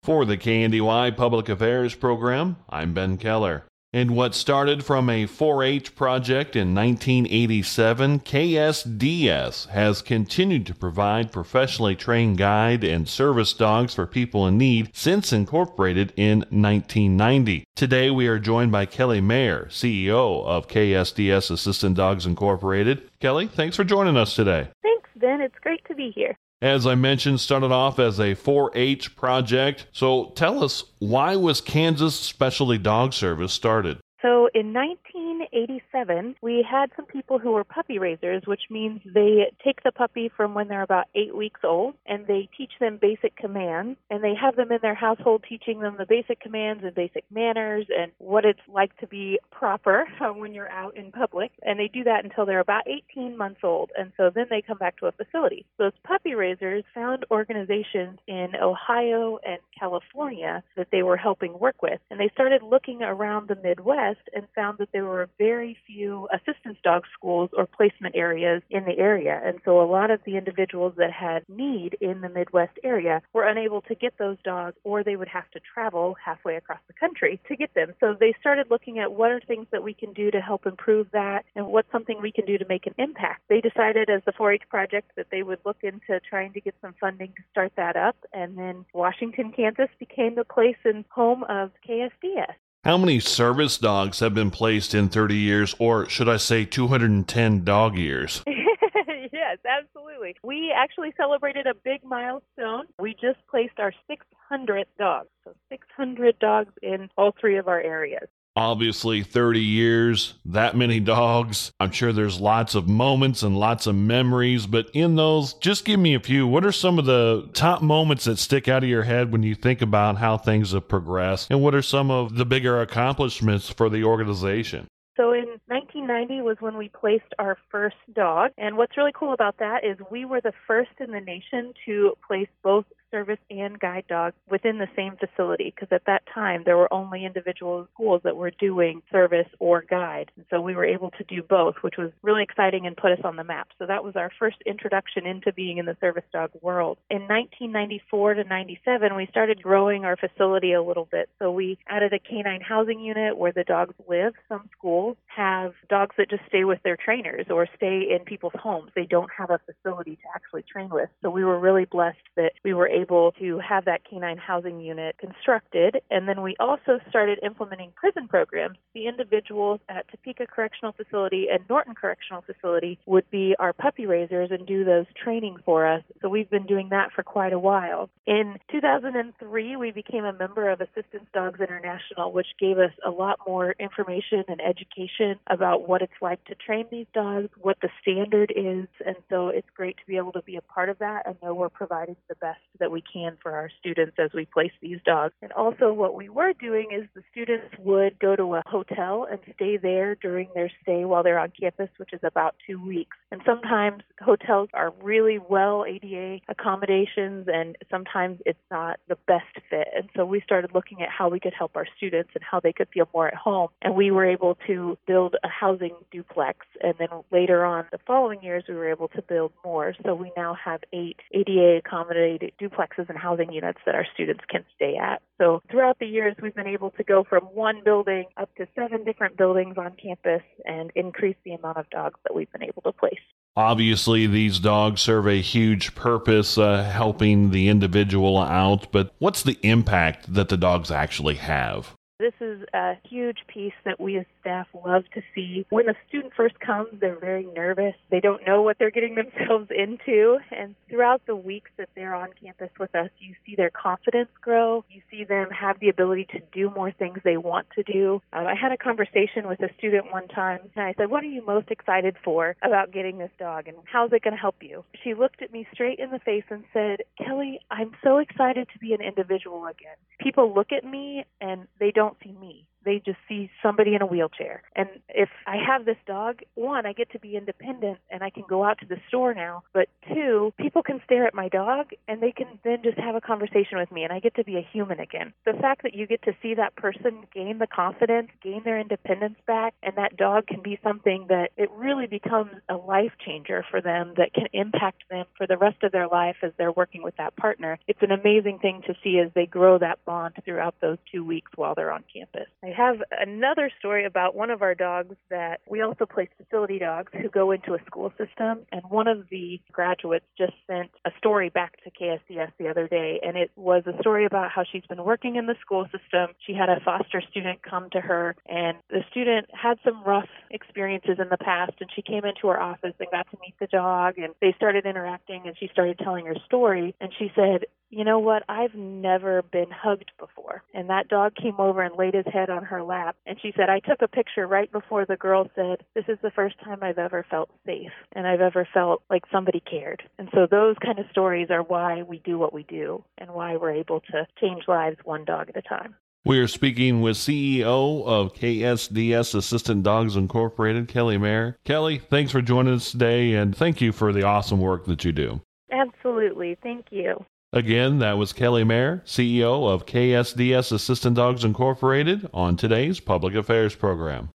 For the KNDY Public Affairs program, I'm Ben Keller. And what started from a 4-H project in 1987, KSDS has continued to provide professionally trained guide and service dogs for people in need since incorporated in 1990. Today we are joined by Kelly Mayer, CEO of KSDS Assistant Dogs Incorporated. Kelly, thanks for joining us today. Thanks, Ben. It's great to be here. As I mentioned, started off as a 4-H project. So tell us, why was Kansas Specialty Dog Service started? So in 1987, we had some people who were puppy raisers, which means they take the puppy from when they're about 8 weeks old, and they teach them basic commands, and they have them in their household teaching them the basic commands and basic manners and what it's like to be proper when you're out in public. And they do that until they're about 18 months old, and so then they come back to a facility. Those puppy raisers found organizations in Ohio and California that they were helping work with, and they started looking around the Midwest and found that there were very few assistance dog schools or placement areas in the area. And so a lot of the individuals that had need in the Midwest area were unable to get those dogs, or they would have to travel halfway across the country to get them. So they started looking at what are things that we can do to help improve that, and what's something we can do to make an impact. They decided as the 4-H project that they would look into trying to get some funding to start that up, and then Washington, Kansas became the place and home of KSDS. How many service dogs have been placed in 30 years, or should I say 210 dog years? Yes, absolutely. We actually celebrated a big milestone. We just placed our 600th dog. So 600 dogs in all three of our areas. Obviously, 30 years, that many dogs. I'm sure there's lots of moments and lots of memories, but in those, just give me a few. What are some of the top moments that stick out of your head when you think about how things have progressed? And what are some of the bigger accomplishments for the organization? So in 1990 was when we placed our first dog. And what's really cool about that is we were the first in the nation to place both service and guide dogs within the same facility, because at that time there were only individual schools that were doing service or guide. And so we were able to do both, which was really exciting and put us on the map. So that was our first introduction into being in the service dog world. In 1994 to 97, we started growing our facility a little bit. So we added a canine housing unit where the dogs live. Some schools have dogs that just stay with their trainers or stay in people's homes. They don't have a facility to actually train with. So we were really blessed that we were able to have that canine housing unit constructed. And then we also started implementing prison programs. The individuals at Topeka Correctional Facility and Norton Correctional Facility would be our puppy raisers and do those training for us. So we've been doing that for quite a while. In 2003, we became a member of Assistance Dogs International, which gave us a lot more information and education about what it's like to train these dogs, what the standard is. And so it's great to be able to be a part of that and know we're providing the best that we can for our students as we place these dogs. And also what we were doing is the students would go to a hotel and stay there during their stay while they're on campus, which is about 2 weeks. And sometimes hotels are really well ADA accommodations, and sometimes it's not the best fit. And so we started looking at how we could help our students and how they could feel more at home. And we were able to build a housing duplex. And then later on, the following years, we were able to build more. So we now have 8 ADA accommodated duplexes and housing units that our students can stay at. So throughout the years, we've been able to go from one building up to 7 different buildings on campus and increase the amount of dogs that we've been able to place. Obviously, these dogs serve a huge purpose, helping the individual out, but what's the impact that the dogs actually have? This is a huge piece that we as staff love to see. When a student first comes, they're very nervous. They don't know what they're getting themselves into. And throughout the weeks that they're on campus with us, you see their confidence grow. You see them have the ability to do more things they want to do. I had a conversation with a student one time, and I said, "What are you most excited for about getting this dog, and how's it going to help you?" She looked at me straight in the face and said, "Kelly, I'm so excited to be an individual again. People look at me and they don't see me. they just see somebody in a wheelchair. And if I have this dog, one, I get to be independent and I can go out to the store now. But two, people can stare at my dog and they can then just have a conversation with me and I get to be a human again. The fact that you get to see that person gain the confidence, gain their independence back, and that dog can be something that it really becomes a life changer for them that can impact them for the rest of their life as they're working with that partner. It's an amazing thing to see as they grow that bond throughout those 2 weeks while they're on campus. I have another story about one of our dogs that we also place facility dogs who go into a school system, and one of the graduates just sent a story back to KSDS the other day, and it was a story about how she's been working in the school system. She had a foster student come to her, and the student had some rough experiences in the past, and she came into her office and got to meet the dog, and they started interacting, and she started telling her story, and she said, you know what, I've never been hugged before. And that dog came over and laid his head on her lap, and she said, I took a picture right before the girl said, this is the first time I've ever felt safe, and I've ever felt like somebody cared. And so those kind of stories are why we do what we do, and why we're able to change lives one dog at a time. We are speaking with CEO of KSDS Assistant Dogs Incorporated, Kelly Mayer. Kelly, thanks for joining us today, and thank you for the awesome work that you do. Absolutely. Thank you. Again, that was Kelly Mayer, CEO of KSDS Assistant Dogs Incorporated, on today's Public Affairs program.